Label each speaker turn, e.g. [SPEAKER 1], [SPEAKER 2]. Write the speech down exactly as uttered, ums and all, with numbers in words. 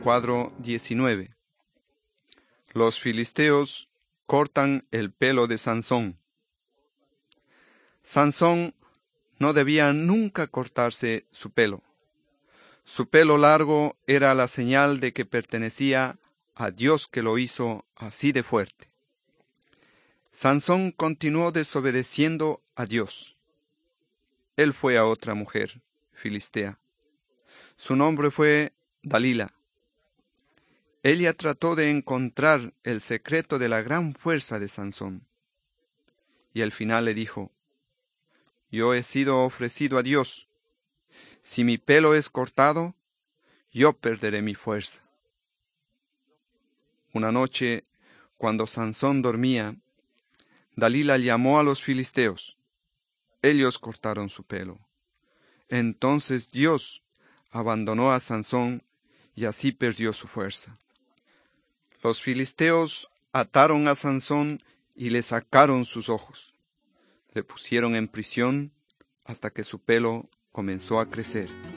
[SPEAKER 1] cuadro diecinueve. Los filisteos cortan el pelo de Sansón. Sansón no debía nunca cortarse su pelo. Su pelo largo era la señal de que pertenecía a Dios, que lo hizo así de fuerte. Sansón continuó desobedeciendo a Dios. Él fue a otra mujer filistea. Su nombre fue Dalila. Ella trató de encontrar el secreto de la gran fuerza de Sansón. Y al final le dijo: yo he sido ofrecido a Dios. Si mi pelo es cortado, yo perderé mi fuerza. Una noche, cuando Sansón dormía, Dalila llamó a los filisteos. Ellos cortaron su pelo. Entonces Dios abandonó a Sansón y así perdió su fuerza. Los filisteos ataron a Sansón y le sacaron sus ojos. Le pusieron en prisión hasta que su pelo comenzó a crecer.